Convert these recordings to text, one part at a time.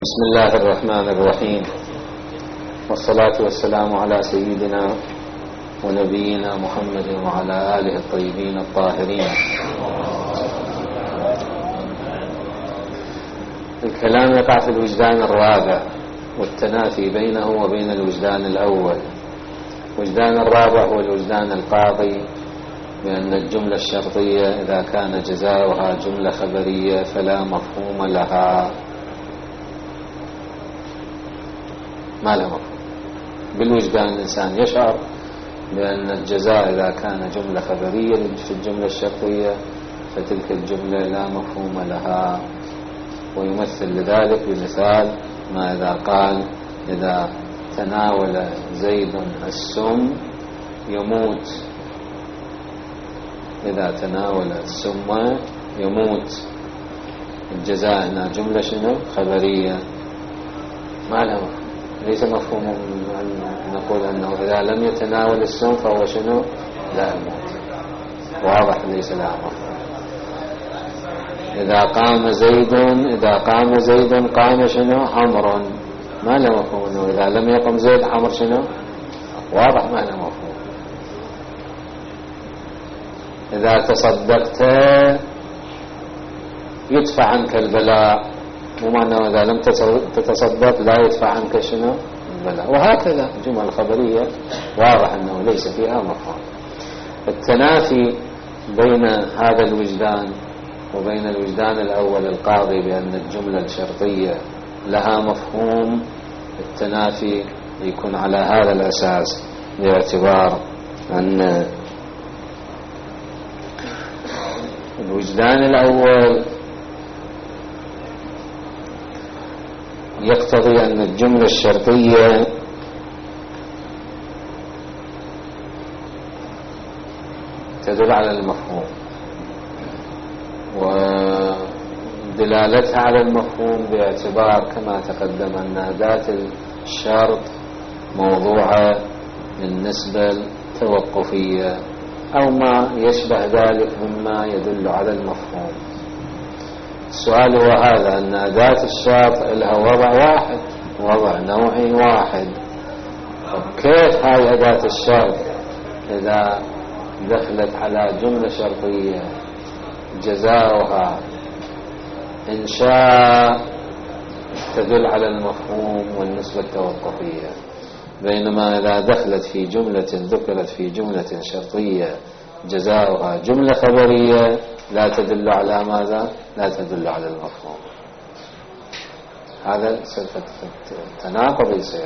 بسم الله الرحمن الرحيم، والصلاة والسلام على سيدنا ونبينا محمد وعلى آله الطيبين الطاهرين. الكلام يقع في الوجدان الرابع والتنافي بينه وبين الوجدان الأول. الوجدان الرابع هو الوجدان القاضي بأن الجملة الشرطية إذا كان جزاؤها جملة خبرية فلا مفهوم لها، ما له مفهوم. بالوجدان الإنسان يشعر بأن الجزاء إذا كان جملة خبرية في الجملة الشرطية فتلك الجملة لا مفهوم لها، ويمثل لذلك بمثال ما إذا قال: إذا تناول زيد السم يموت. إذا تناول السم يموت، الجزاء هنا جملة شنو؟ خبرية، ما له مفهوم. ليس مفهوم أن نقول أنه إذا لم يتناول السم فهو شنو؟ لا يموت. واضح، ليس لها مفهوم. إذا قام زيد قام شنو؟ حمر، ما له مفهوم أنه إذا لم يقم زيد حمر شنو؟ واضح، ما له مفهوم. إذا تصدقت يدفع عنك البلاء، مو معنى إذا لم تتصدق لا يدفع عنك شنو؟ البلاء. وهكذا جمل خبرية واضح أنه ليس فيها مفهوم. التنافي بين هذا الوجدان وبين الوجدان الأول القاضي بأن الجملة الشرطية لها مفهوم، التنافي يكون على هذا الأساس، باعتبار أن الوجدان الأول يقتضي أن الجملة الشرطية تدل على المفهوم، ودلالتها على المفهوم باعتبار كما تقدم أن أداة الشرط موضوعة بالنسبة التوقفية أو ما يشبه ذلك مما يدل على المفهوم. السؤال هو هذا، أن أداة الشرط لها وضع واحد، وضع نوعي واحد. كيف هاي أداة الشرط إذا دخلت على جملة شرطية جزاؤها إنشاء تدل على المفهوم والنسبة التوقفية، بينما إذا دخلت في جملة ذكرت في جملة شرطية جزاؤها جملة خبرية لا تدل على ماذا؟ لا تدل على المفهوم. هذا التناقض يصير.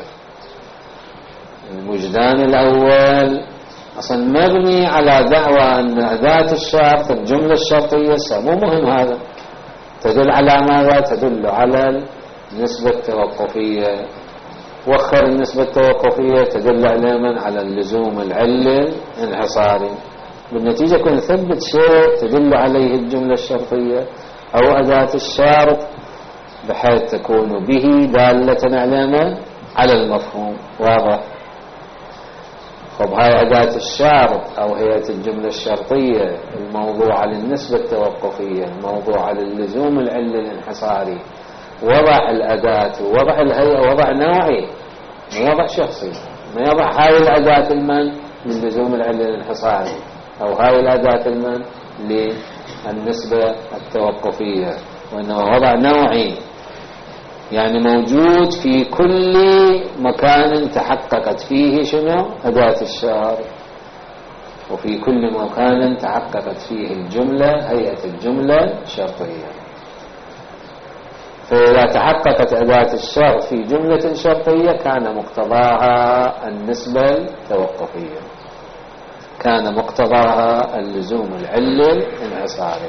الوجدان الأول أصلا مبني على دعوى أن أداة الشرط الجملة الشرطية مو مهم. هذا تدل على ماذا؟ تدل على النسبة التوقفية. وخر النسبة التوقفية تدل على اللزوم العلي الانحصاري. بالنتيجة كن نثبت شيء تدل عليه الجملة الشرطية أو أداة الشرط بحيث تكون به دالة على المفهوم. واضح؟ خب هاي أداة الشرط أو هيئة الجملة الشرطية الموضوعة للنسبة التوقفية، الموضوعة للزوم العلي الانحصاري. وضع الأداة ووضع الهيئة وضع نوعي، ما وضع شخصي. ما يضع هاي الأداة المن للزوم العلي الانحصاري أو هاي الأداة المن للنسبة التوقفية، وإنما وضع نوعي، يعني موجود في كل مكان تحققت فيه شنو؟ أداة الشرط، وفي كل مكان تحققت فيه الجملة هيئة الجملة الشرطية. فإذا تحققت أداة الشرط في جملة شرطية كان مقتضاها النسبة التوقفية، كان مقتضاها اللزوم العلي الانحصاري.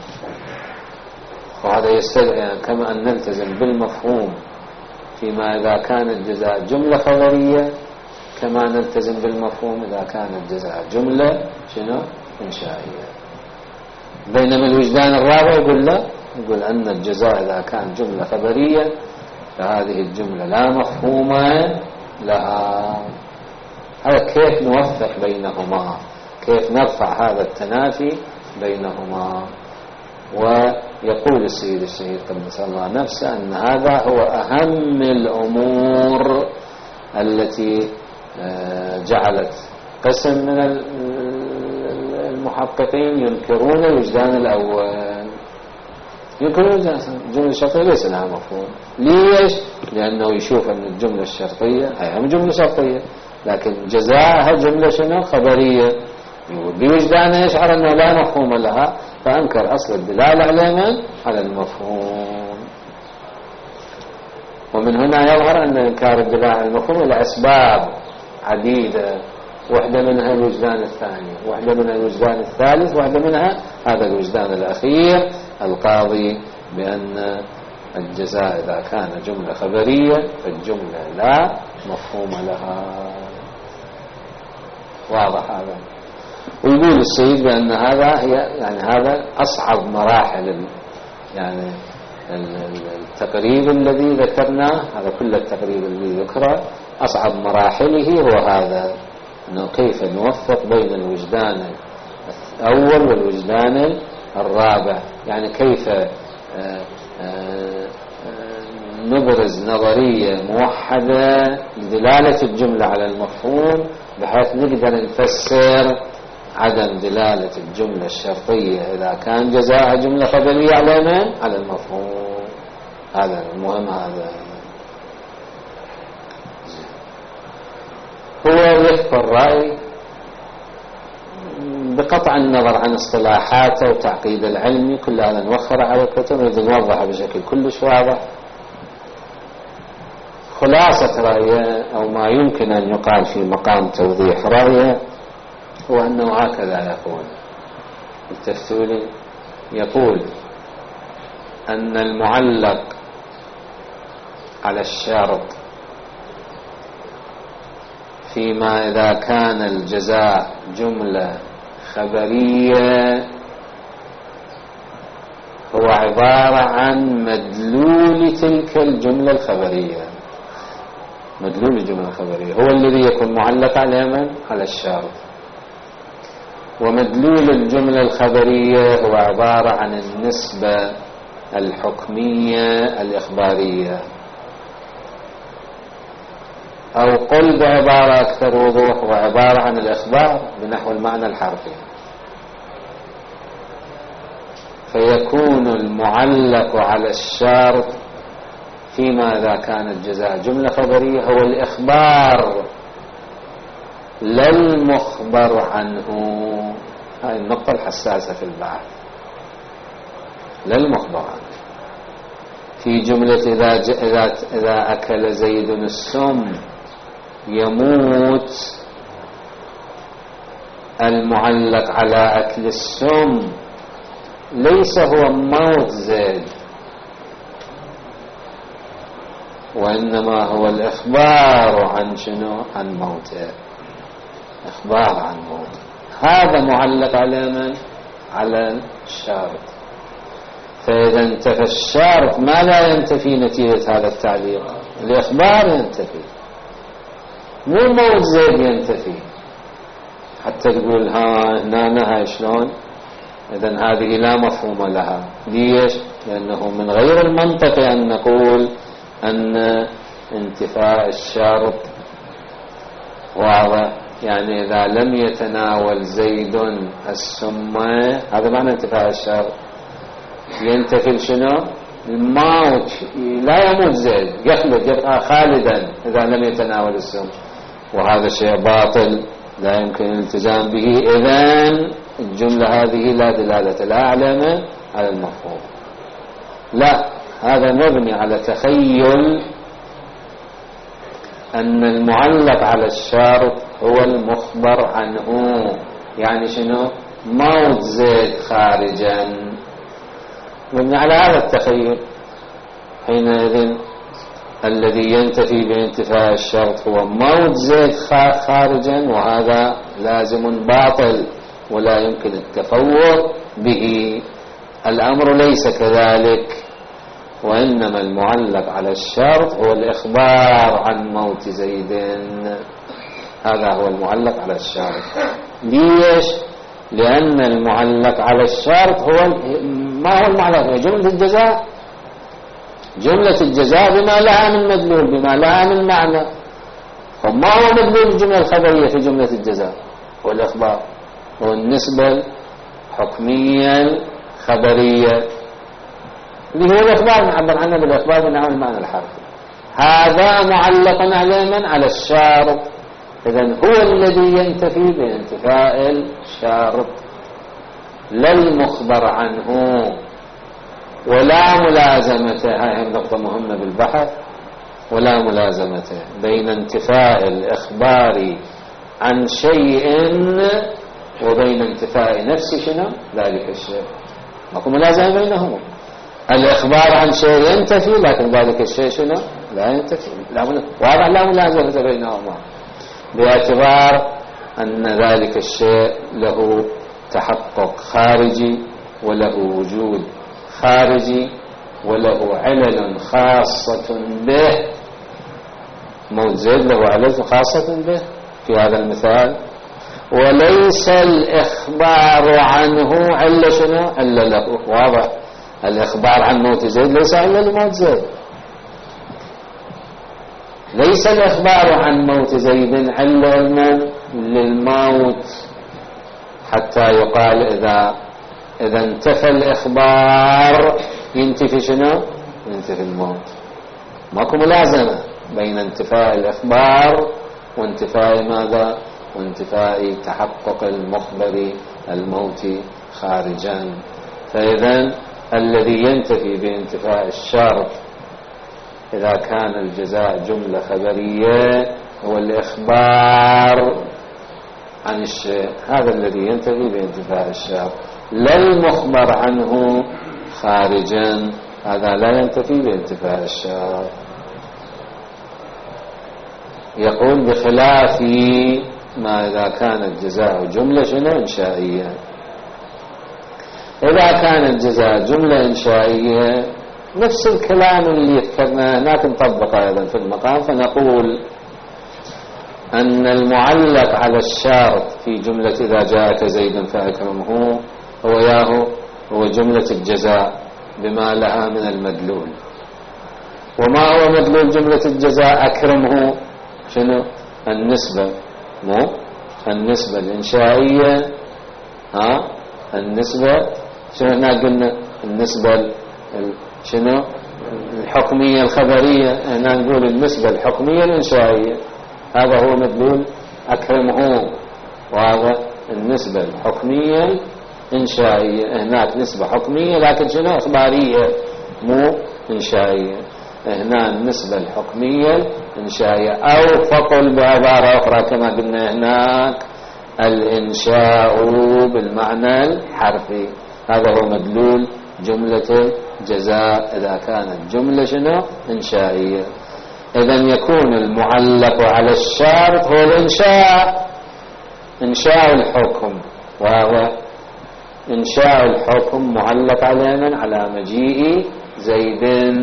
وهذا يستدعي يعني كما أن نلتزم بالمفهوم فيما إذا كان الجزاء جملة خبرية، كما نلتزم بالمفهوم إذا كان الجزاء جملة شنو؟ إنشائية. بينما الوجدان الرابع يقول لا، يقول أن الجزاء إذا كان جملة خبرية فهذه الجملة لا مفهوم لها. هذا كيف نوفق بينهما، كيف نرفع هذا التنافي بينهما. ويقول السيد الشهيد قدس الله نفسه أن هذا هو أهم الأمور التي جعلت قسم من المحققين ينكرون الوجدان الأول، ينكرون الجملة الشرطية ليس لها مفهوم. ليش؟ لأنه يشوف أن الجملة الشرطية هي هم جملة شرطية لكن جزاءها جملة شنو؟ خبرية، بوجدانه يشعر أنه لا مفهوم لها، فأنكر أصل الدلالة على من؟ على المفهوم. ومن هنا يظهر أن إنكار الدلالة على المفهوم لأسباب عديدة، واحدة منها الوجدان الثاني، واحدة منها الوجدان الثالث، واحدة منها هذا الوجدان الأخير القاضي بأن الجزاء إذا كان جملة خبرية فالجملة لا مفهوم لها. واضح هذا؟ ويقول السيد بأن هذا يعني هذا أصعب مراحل يعني التقريب الذي ذكرناه، هذا كل التقريب الذي ذكره أصعب مراحله هو هذا، أنه كيف نوفق بين الوجدان الأول والوجدان الرابع، يعني كيف نبرز نظرية موحدة لدلالة الجملة على المفهوم بحيث نقدر نفسر عدم دلالة الجملة الشرطية إذا كان جزاءها جملة خبرية على من؟ على المفهوم. هذا المهم. هذا هو يذكر الرأي بقطع النظر عن اصطلاحاته وتعقيد العلمي، كل هذا نوفر على الكتب ونوضح بشكل كلش واضح. خلاصة رأيه أو ما يمكن أن يقال في مقام توضيح رأيه هو أنه هكذا يقول التفتولي، يقول أن المعلق على الشرط فيما إذا كان الجزاء جملة خبرية هو عبارة عن مدلول تلك الجملة الخبرية. مدلول الجملة الخبرية هو الذي يكون معلق على من؟ على الشرط. ومدلول الجملة الخبرية هو عبارة عن النسبة الحكمية الإخبارية، أو قل بعبارة أكثر وضوح هو عبارة عن الإخبار بنحو المعنى الحرفي. فيكون المعلق على الشرط فيما إذا كان الجزاء جملة خبرية هو الإخبار لا المخبر عنه. هذه النقطة الحساسة في البحث، لا المخبر عنه. في جملة إذا أكل زيد السم يموت، المعلق على أكل السم ليس هو موت زيد، وإنما هو الإخبار عن شنو؟ عن موته، إخبار عن موته. هذا معلق على من؟ على الشارط. فإذا انتفى الشارط ما لا ينتفي نتيجة هذا التعليق، الإخبار ينتفي، مو موت زيد ينتفي. حتى تقول هنا شلون؟ إذن هذه لا مفهوم لها. ليش؟ لأنه من غير المنطق أن نقول أن انتفاء الشرط واضح، يعني إذا لم يتناول زيد السمة هذا معنى انتفاء الشرط، ينتفي شنو؟ الموت، لا يموت زيد، يخلد يبقى خالدا إذا لم يتناول السم، وهذا شيء باطل لا يمكن الالتزام به. إذن الجملة هذه لا دلالة لها على المفهوم. لا، هذا مبني على تخيل أن المعلق على الشرط هو المخبر عنه، يعني شنو؟ موت زيد خارجا. مبني على هذا التخيل، حينئذ الذي ينتفي بانتفاء الشرط هو موت زيد خارجا، وهذا لازم باطل ولا يمكن التفوق به. الأمر ليس كذلك، وإنما المعلق على الشرط هو الإخبار عن موت زيد، هذا هو المعلق على الشرط. ليش؟ لأن المعلق على الشرط ما هو المعلق؟ هو جملة الجزاء. جملة الجزاء بما لها من مدلول، بما لها من معنى. فما هو مدلول الجملة الخبرية في جملة الجزاء والإخبار؟ هو النسبة الحكمية الخبرية اللي هو الإخبار، نعبر عنه بالإخبار بنحو المعنى الحرفي. هذا معلق على من؟ على الشارط. إذن هو الذي ينتفي بانتفاء الشارط، لا المخبر عنه، ولا ملازمته. هاي نقطة مهمة بالبحث. ولا ملازمته بين انتفاء الإخبار عن شيء وبين انتفاء نفس شنو ذلك الشيء. ماكو ملازمة بينهما. الإخبار عن شيء ينتفي، لكن ذلك الشيء شنو لا ينتفي. واضح لا ملازمة بينهما، باعتبار أن ذلك الشيء له تحقق خارجي وله وجود خارجي وله علل خاصة به. موت زيد له علل خاصة به في هذا المثال، وليس الإخبار عنه علة شنو؟ علة له. واضح. الإخبار عن موت زيد ليس علة لموت زيد. ليس الإخبار عن موت زيد علة للموت، حتى يقال إذا انتفى الإخبار ينتفي شنو؟ ينتفي الموت. ماكو ملازمة بين انتفاء الإخبار وانتفاء ماذا؟ وانتفاء تحقق المخبر الموت خارجا. فإذا الذي ينتفي بانتفاء الشرط إذا كان الجزاء جملة خبرية هو الإخبار عن الشيء، هذا الذي ينتفي بانتفاء الشرط، لا المخبر عنه خارجا، هذا لا ينتفي بانتفاء الشرط. يقول بخلاف ما إذا كان الجزاء جملة شنو؟ إنشائية. إذا كان الجزاء جملة إنشائية نفس الكلام اللي ذكرناه هناك نطبقه أيضا في المقام، فنقول أن المعلق على الشرط في جملة إذا جاءك زيد فأكرمه هو جملة الجزاء بما لها من المدلول. وما هو مدلول جملة الجزاء أكرمه؟ شنو؟ النسبة، مو النسبة الإنشائية. النسبة شنو هنا قلنا؟ النسبة شنو؟ الحكمية الخبرية. هنا نقول النسبة الحكمية الإنشائية، هذا هو مدلول أكرمه. وهذا النسبة الحكمية الإنشائية. هناك نسبة حكمية لكن شنو؟ إخبارية مو إنشائية. هنا النسبة الحكمية الإنشائية، أو فقل بعبارة أخرى كما قلنا هناك الإنشاء بالمعنى الحرفي. هذا هو مدلول جملة الجزاء إذا كانت جملة شنو؟ إنشائية. إذن يكون المعلق على الشرط هو الإنشاء، إنشاء الحكم. وهو إنشاء الحكم معلق على من؟ على مجيء زيد.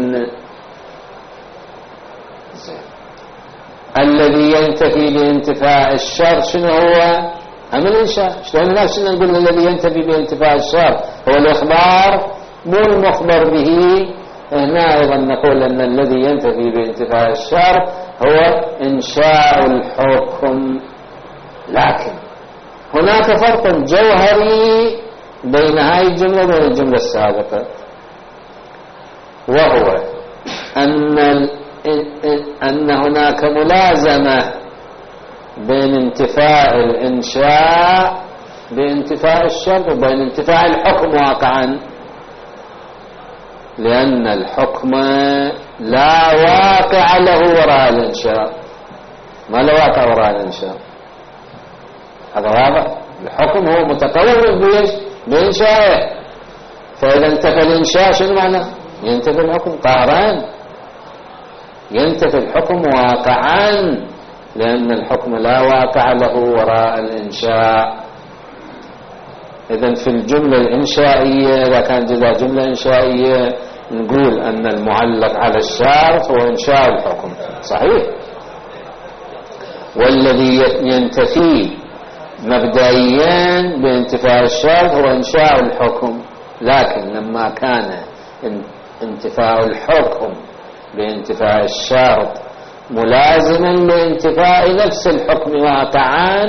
الذي ينتفي بانتفاء الشرط شنو هو؟ هم الإنشاء. شلون هناك شنو نقول الذي ينتفي بانتفاء الشرط هو الإخبار مو المخبر به. هنا أيضا نقول أن الذي ينتفي بانتفاء الشرط هو إنشاء الحكم. لكن هناك فرق جوهري بين هاي الجملة وبين الجملة السابقة، وهو أن هناك ملازمة بين انتفاء الإنشاء بانتفاء الشرط وبين انتفاء الحكم واقعا، لأن الحكم لا واقع له وراء الإنشاء. ما له واقع وراء الإنشاء، هذا واضح. الحكم هو متقوم بإنشائه، فإذا انتفى الإنشاء شنو معنى؟ ينتفي الحكم قهرا، ينتفي الحكم واقعا، لأن الحكم لا واقع له وراء الإنشاء. إذن في الجملة الإنشائية إذا كان جزاء جملة إنشائية نقول أن المعلق على الشرط هو إنشاء الحكم، صحيح. والذي ينتفي مبدئيا بانتفاء الشرط هو إنشاء الحكم، لكن لما كان انتفاء الحكم بانتفاء الشرط ملازما لانتفاء نفس الحكم واقعا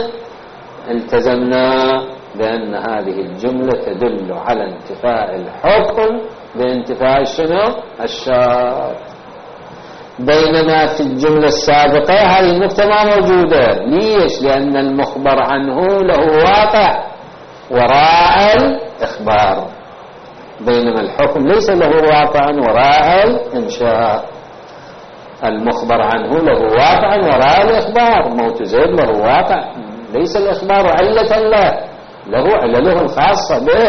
التزمنا بأن هذه الجملة تدل على انتفاء الحكم بانتفاء شنو؟ الشرط. بينما في الجملة السابقة هذه النقطة ما موجودة. ليش؟ لأن المخبر عنه له واقع وراء الإخبار، بينما الحكم ليس له واقع وراء الإنشاء. المخبر عنه له واقع وراء الإخبار. موت زيد له واقع، ليس الإخبار علة له علله الخاصة به.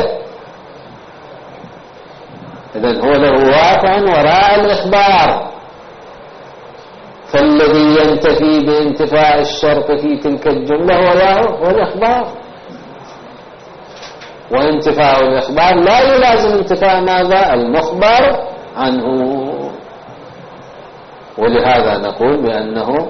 إذن هو له واقع وراء الإخبار، فالذي ينتفي بانتفاء الشرط في تلك الجملة هو الإخبار. وانتفاء الإخبار لا يلازم انتفاء ماذا؟ المخبر عنه. ولهذا نقول بأنه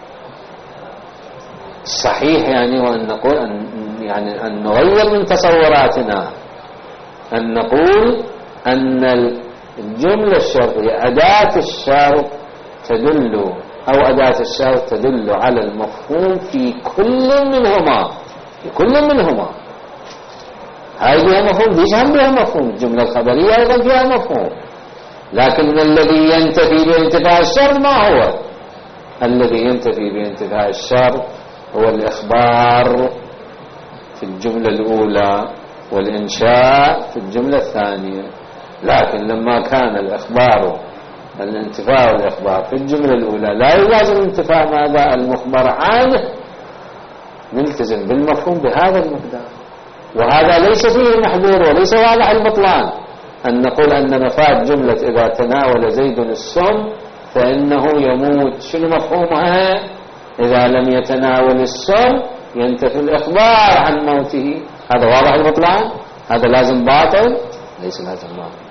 صحيح وأن نقول أن نغير من تصوراتنا، أن نقول أن الجملة الشرطية أداة الشرط تدل على المفهوم في كل منهما. هاي بها مفهوم، ديش هم بها مفهوم. الجملة الخبرية أيضا فيها مفهوم، لكن الذي ينتفي بانتفاء الشرط ما هو؟ الذي ينتفي بانتفاء الشرط هو الإخبار في الجملة الأولى والإنشاء في الجملة الثانية. لكن لما كان الانتفاء والإخبار في الجملة الأولى لا يلازم انتفاء ماذا؟ المخبر عنه، نلتزم بالمفهوم بهذا المقدار. وهذا ليس فيه محذور وليس واضح البطلان أن نقول أن مفاد جملة إذا تناول زيد السم فإنه يموت. شنو مفهومها؟ إذا لم يتناول السم ينتفي الإخبار عن موته. هذا واضح البطلان؟ هذا لازم باطل؟ ليس لازم باطل.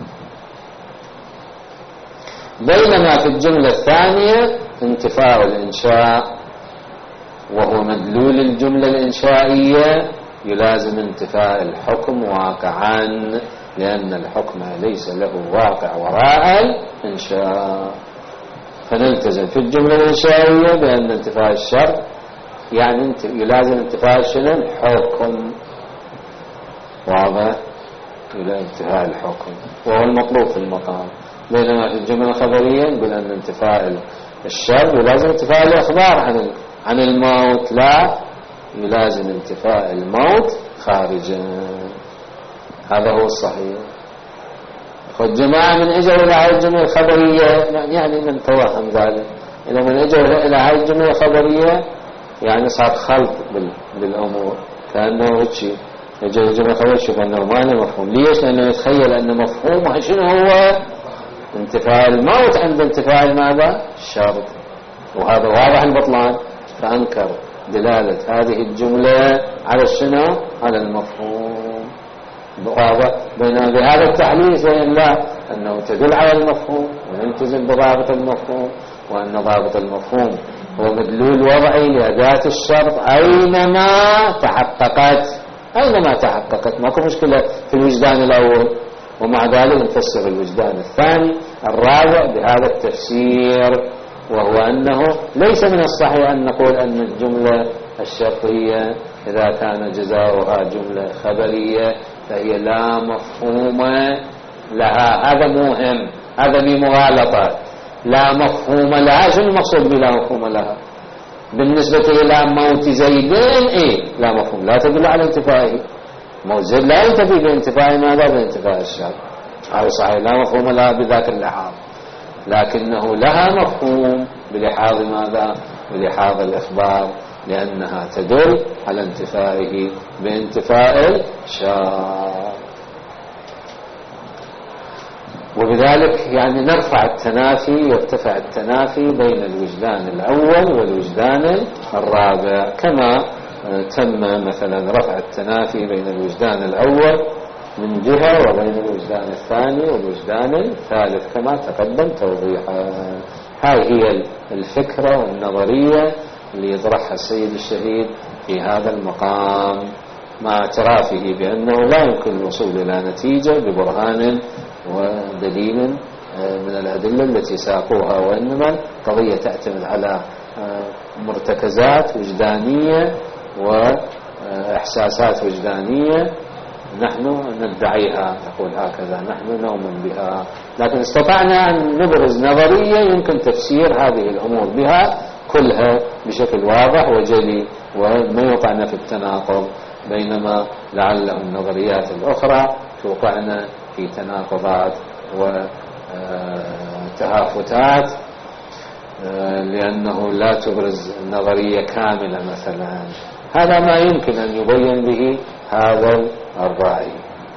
بينما في الجملة الثانية انتفاء الإنشاء وهو مدلول الجملة الإنشائية يلازم انتفاء الحكم واقعا، لأن الحكم ليس له واقع وراء الإنشاء. فنلتزم في الجملة الإنشائية بأن انتفاء الشرط يلازم انتفاء شنو؟ الحكم. واضح؟ إلى انتفاء الحكم وهو المطلوب في المقام. بينما في الجملة الخبرية نقول أن انتفاء الشرط يلازم انتفاء الإخبار عن الموت، لا يلازم انتفاء الموت خارجا. هذا هو الصحيح. والجماعة من اجوا إلى هذه الجملة الخبرية من توهم ذلك، إذا من اجوا إلى هذه الجملة الخبرية صار خلط بالأمور، كأنه هيك يجي الجملة الخبرية شوف أنه ما له مفهوم. ليش؟ لأنه يتخيل أن مفهومه شنو هو؟ انتفاء الموت عند انتفاء ماذا؟ الشرط. وهذا واضح البطلان، فأنكر دلالة هذه الجملة على شنو؟ على المفهوم. واضح؟ بينما بهذا التحليل بين لا أنه تدل على المفهوم ونلتزم بضابط المفهوم، وأن ضابط المفهوم هو مدلول وضعي لأداة الشرط أينما تحققت. ماكو مشكلة في الوجدان الأول، ومع ذلك نفسر الوجدان الثاني الرابع بهذا التفسير، وهو أنه ليس من الصحيح أن نقول أن الجملة الشرطية إذا كان جزاؤها جملة خبرية فهي لا مفهوم لها. هذا مهم، هذا بمغالطة. لا مفهوم لها. شنو المقصود بلا مفهوم لها؟ بالنسبة إلى موت زيدين لا مفهوم، لا تدل على انتفائه. موت زيد لا ينتفي بانتفاء ماذا؟ بانتفاء الشرط. هذا صحيح، لا مفهوم لها بذاك اللحاظ، لكنه لها مفهوم بلحاظ ماذا؟ بلحاظ الإخبار، لأنها تدل على انتفائه بانتفاء الشرط. وبذلك نرفع التنافي، يرتفع التنافي بين الوجدان الأول والوجدان الرابع، كما تم مثلا رفع التنافي بين الوجدان الأول من جهة وبين الوجدان الثاني والوجدان الثالث كما تقدم توضيحا. هاي هي الفكرة والنظرية اللي يطرحها السيد الشهيد في هذا المقام، مع اعترافه بأنه لا يمكن الوصول إلى نتيجة ببرهان ودليل من الأدلة التي ساقوها، وإنما قضية تعتمد على مرتكزات وجدانية وإحساسات وجدانية نحن ندعيها، نقول هكذا نحن نؤمن بها، لكن استطعنا أن نبرز نظرية يمكن تفسير هذه الأمور بها كلها بشكل واضح وجلي، وما يوقعنا في التناقض، بينما لعل النظريات الأخرى توقعنا في تناقضات وتهافتات، لأنه لا تبرز نظرية كاملة مثلا. هذا ما يمكن أن يبين به هذا الرأي.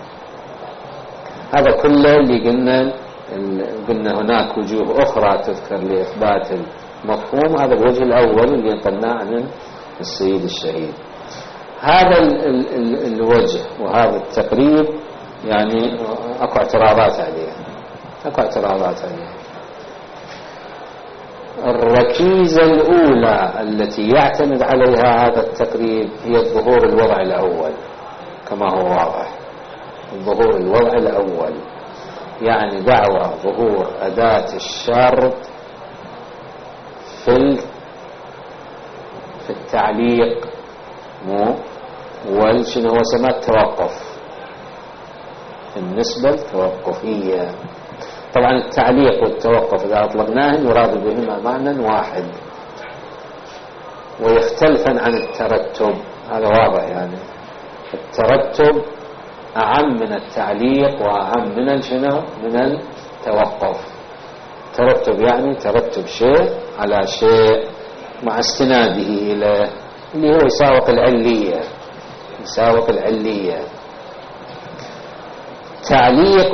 هذا كله اللي قلنا هناك وجوه أخرى تذكر لإثبات المفهوم. هذا الوجه الأول اللي انقلناه عن السيد الشهيد. هذا الوجه وهذا التقريب يعني أكو اعتراضات عليه. الركيزة الأولى التي يعتمد عليها هذا التقريب هي الظهور الوضع الأول، كما هو واضح. الظهور الوضع الأول يعني دعوى ظهور أداة الشرط في التعليق، شنو هو سماه التوقف، النسبة التوقفية. طبعا التعليق والتوقف إذا أطلقناه يراد بهما معنى واحد ويختلفا عن الترتب، هذا واضح. يعني الترتب أعم من التعليق وأعم من من التوقف. ترتب يعني ترتب شيء على شيء مع استناده إلى اللي هو يساوق العلية. تعليق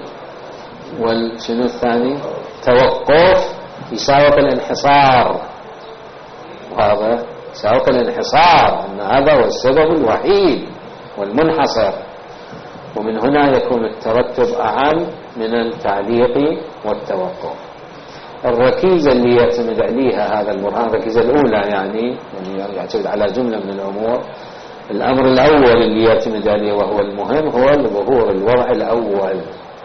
شنو الثاني؟ توقف يساوق الانحصار، وهذا يساوق الانحصار أن هذا هو السبب الوحيد والمنحصر، ومن هنا يكون الترتب أعم من التعليق والتوقف. الركيزة اللي يعتمد عليها هذا البرهان، الركيزة الأولى يعني يعتمد على جملة من الأمور. الأمر الأول اللي يعتمد عليه وهو المهم هو ظهور الوضع الأول،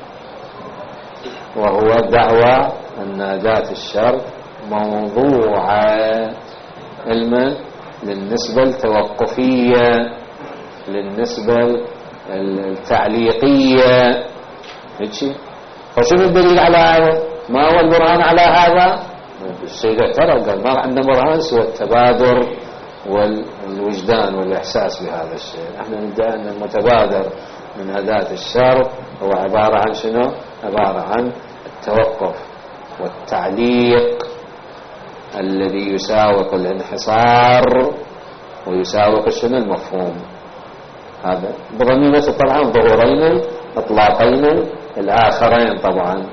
وهو دعوى أن أداة الشرط موضوعة علما للنسبة التوقفية، للنسبة التعليقية. فشو الدليل على هذا؟ ما هو البرهان على هذا؟ السيد اعترض قال ما عندنا برهان سوى التبادر والوجدان والإحساس بهذا الشيء. احنا ندعي أن المتبادر من أداة الشرط هو عبارة عن شنو؟ عبارة عن التوقف والتعليق الذي يساوق الانحصار ويساوق شنو؟ المفهوم. هذا بضميمة طبعا ظهورين اطلاقين الآخرين طبعا.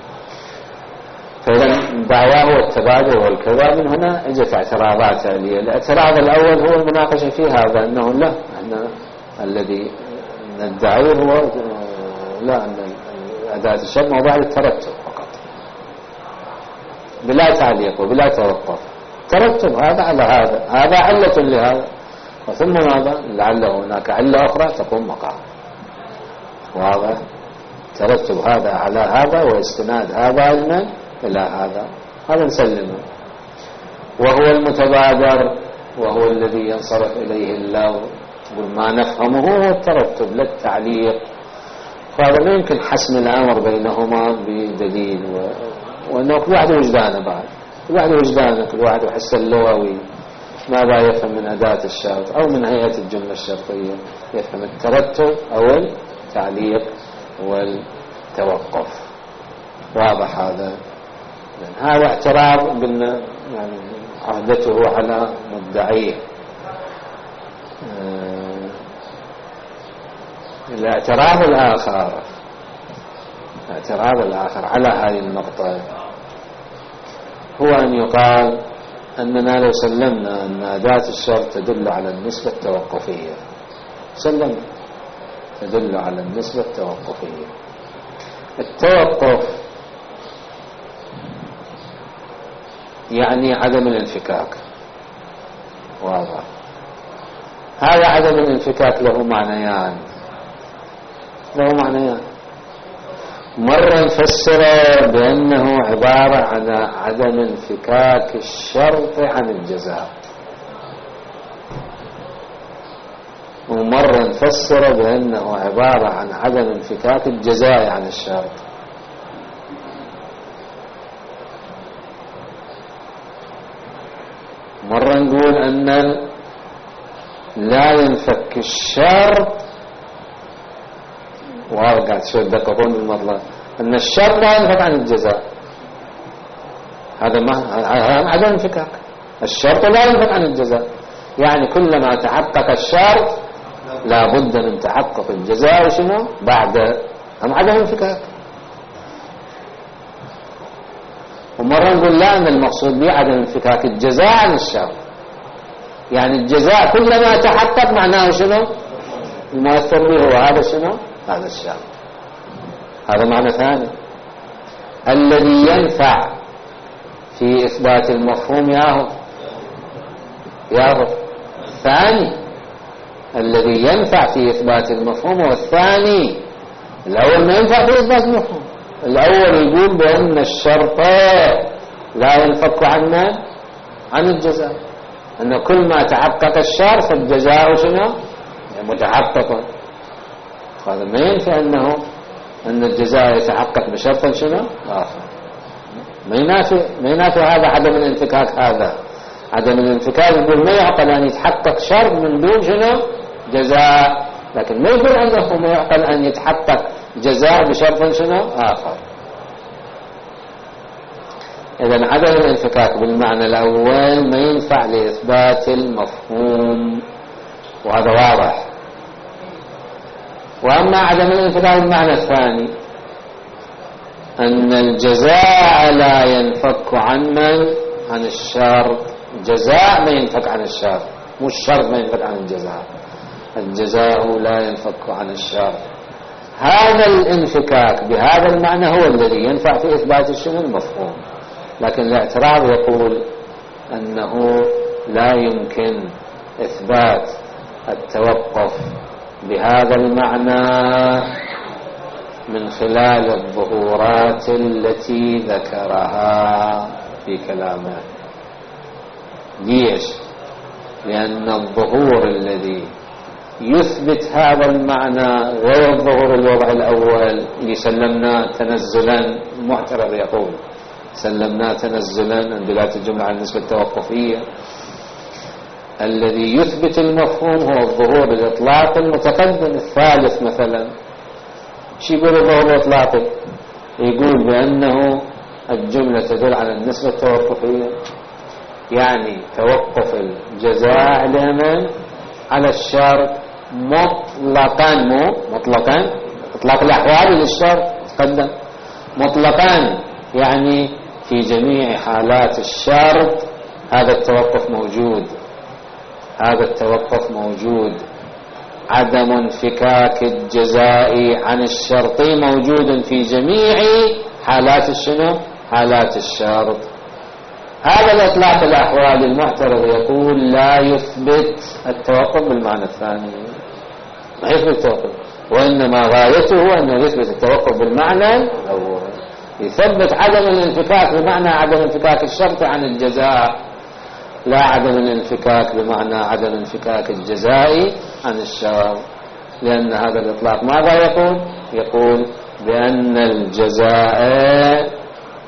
فإذا دعواه التبادل والكذا. من هنا اجت اعتراضات عليه. الاعتراض الأول هو المناقشة في هذا، أنه لا، احنا الذي ندعيه هو لا، أن أداة الشرط موضوع للترتب فقط بلا تعليق وبلا توقف. ترتب هذا على هذا علة لهذا، وثم ماذا؟ لعل هناك علة أخرى تقوم مقام. واضح؟ ترتب هذا على هذا واستناد هذا علما إلى هذا نسلمه. وهو المتبادر وهو الذي ينصرف إليه اللفظ، ما نفهمه هو الترتب لا التعليق. فهذا لا يمكن حسم الأمر بينهما بدليل، وأنه كل واحد وجدانه بعد، كل واحد وجدانه، كل واحد وحسه اللغوي ماذا يفهم من أداة الشرط أو من هيئة الجملة الشرطية، يفهم الترتب أو التعليق والتوقف. واضح هذا؟ هذا اعتراض قلنا يعني عهدته على مدعيه. الاعتراض الآخر على هذه النقطة هو أن يقال أننا لو سلمنا أن أداة الشرط تدل على النسبة التوقفية، تدل على النسبة التوقفية. التوقف يعني عدم الانفكاك. واضح؟ هذا عدم الانفكاك له معنيان، مرة نفسر بأنه عبارة عن عدم انفكاك الشرط عن الجزاء، ومرة نفسر بأنه عبارة عن عدم انفكاك الجزاء عن الشرط. مرة نقول أن لا ينفك الشرط، وقاعد شوي تدققون بالمطلب، أن الشرط لا ينفك عن الجزاء، هذا عدم انفكاك. الشرط لا ينفك عن الجزاء، يعني كلما تحقق الشرط لا بد من تحقق الجزاء شنو بعد، هم عدم انفكاك. ومرة نقول لا، أن المقصود به عدم انفكاك الجزاء عن الشرط، يعني الجزاء كلما تحقق معناه شنو المؤثر به هو هذا شنو هذا الشرط. هذا معنى ثاني. الذي ينفع في إثبات المفهوم ياهو الثاني، الذي ينفع في إثبات المفهوم هو الثاني. الأول ما ينفع في إثبات المفهوم، الأول يقول بأن الشرط لا ينفك عن الجزاء، أن كل ما تحقق الشرط فالجزاء شنو متحقق. هذا ما ينفع أن الجزاء يتحقق بشرط شنو آخر، ما ينافي هذا عدم الانفكاك. هذا عدم الانفكاك يقول ما يعقل أن يتحقق شرط من دون شنو جزاء، لكن ما يقول أنه ما يعقل أن يتحقق جزاء بشرط شنو آخر. إذن عدم الانفكاك بالمعنى الأول ما ينفع لإثبات المفهوم، وهذا واضح. وأما عدم الانفكاك بالمعنى الثاني، أن الجزاء لا ينفك عن الشرط. جزاء ما ينفك عن الشرط، مش الشرط ما ينفك عن الجزاء. الجزاء لا ينفك عن الشرط. هذا الانفكاك بهذا المعنى هو الذي ينفع في إثبات شنو المفهوم. لكن الاعتراض يقول أنه لا يمكن إثبات التوقف بهذا المعنى من خلال الظهورات التي ذكرها في كلامه. ليش؟ لأن الظهور الذي يثبت هذا المعنى غير ظهور الوضع الأول اللي سلمناه تنزلا. المعترض يقول سلمناه تنزلا عند دلالة الجملة على النسبة التوقفية. الذي يثبت المفهوم هو الظهور الإطلاقي المتقدم الثالث. مثلا شو يقول الظهور الإطلاقي؟ يقول بأنه الجملة تدل على النسبة التوقفية، يعني توقف الجزاء على الشرط مطلقا، مو مطلقا اطلاق الاحوال للشرط تقدم مطلقا، يعني في جميع حالات الشرط هذا التوقف موجود. هذا التوقف موجود. عدم انفكاك الجزاء عن الشرط موجود في جميع حالات الشنو حالات الشرط. هذا الإطلاق الأحوال المعترض يقول لا يثبت التوقف بالمعنى الثاني، ما يثبت التوقف، وإنما غايته أنه يثبت التوقف بالمعنى الأول، يثبت عدم الانفكاك بمعنى عدم انفكاك الشرط عن الجزاء، لا عدم الانفكاك بمعنى عدم انفكاك الجزاء عن الشرط. لأن هذا الإطلاق ماذا يقول؟ يقول بأن الجزاء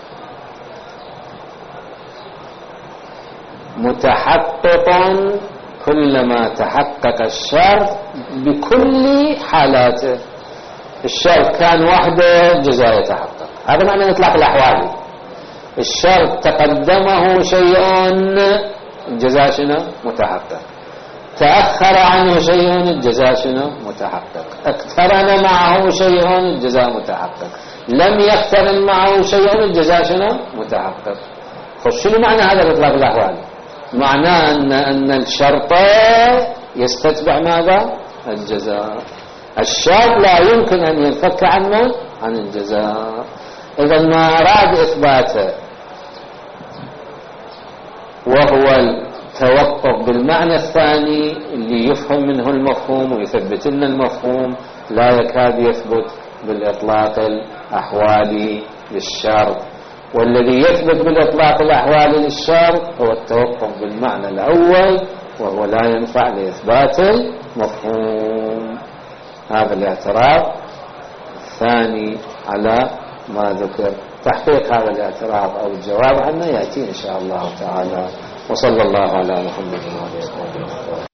متحقق كلما تحقق الشرط بكل حالاته. الشرط كان وحده الجزاء يتحقق، هذا معنى إطلاق الأحوال. الشرط تقدمه شيء الجزاء شنو متحقق، تأخر عنه شيء الجزاء شنو متحقق، اقترن معه شيء الجزاء متحقق، لم يقترن معه شيء الجزاء شنو متحقق. فشنو معنى هذا الإطلاق الأحوال؟ معناه أن الشرط يستتبع ماذا؟ الجزاء. الشرط لا يمكن أن ينفك عنه عن الجزاء. إذا ما أراد إثباته وهو توقف بالمعنى الثاني اللي يفهم منه المفهوم ويثبت لنا المفهوم لا يكاد يثبت بالإطلاق الأحوالي للشرط، والذي يثبت بالإطلاق الأحوالي للشرط هو التوقف بالمعنى الأول، وهو لا ينفع لإثبات المفهوم. هذا الاعتراض الثاني على ما ذكر. تحقيق هذا الاعتراض أو الجواب عنه يأتي إن شاء الله تعالى. وصلى الله على محمد وعلى آله وصحبه.